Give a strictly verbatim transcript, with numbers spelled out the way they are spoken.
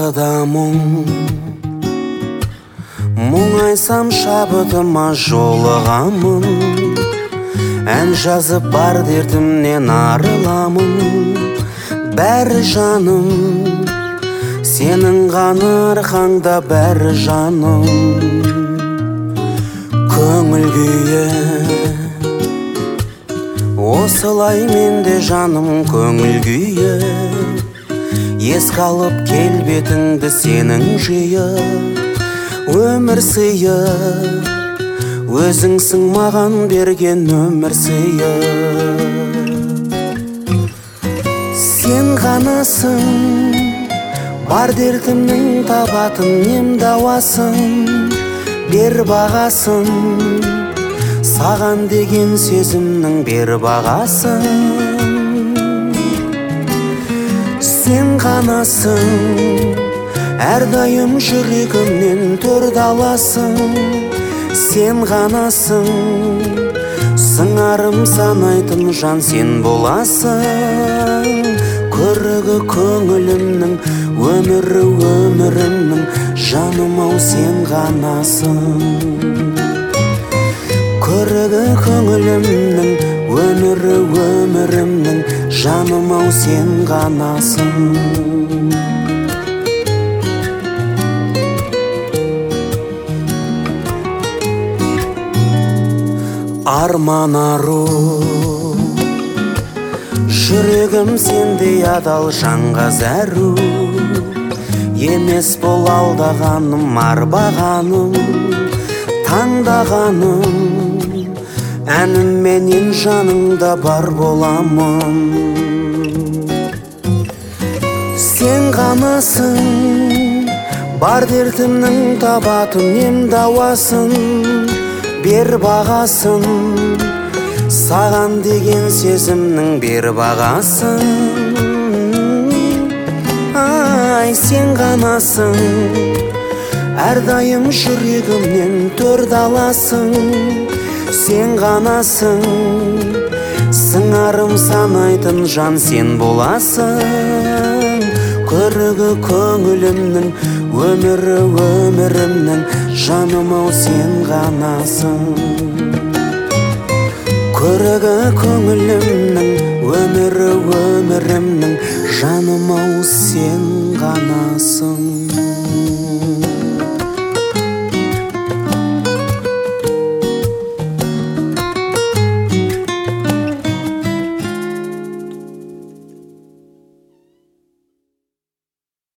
барда мұң, мұңайсам шабытыма жолығамын. Ән жазып бар дертімнен арыламын. Бәрі жаным, сенің ғана арқаңда бәрі жаным. Көңіл күйі осылай менде жаным, көңіл күйі. Еске алып келбетіңді сенің жиы. Өмір сыйы, өзіңсің маған берген өмір сыйы. Сен ғанасың, бар дертімнің табатын ем дауасын. Бер бағасын, саған деген сезімнің бер бағасын. Сен ғанасың, әрдайым жүрегімнен төрт аласың. Сен ғанасың, сыңарым санайтын жан сен боласың. Көрігі көңілімнің, өмірі өмірімнің, жаным-ау сен ғанасың. Көрігі көңілімнің, өмірі өмірімнің, жаным-ау сен ғанасың. Арман ару, жүрегім сендей адал жанға зәру. Емес бол алдағаным, арбағаным, таңдағаным. Әнімменен жаныңда бар боламын. Сен ғанасың, бар дертімнің табатын ем дауасын. Бер бағасын, саған деген сезімнің бер бағасын. Ай, сен ғанасың, әрдайым жүрегімнен төрт аласың. Сен ғанасың, сыңарым санайтын жан сен боласың. Көрігі көңілімнің, өмірі өмірімнің, жаным-ау сен ғанасың. Көрігі көңілімнің, өмірі өмірімнің, жаным-ау сен ғанасың.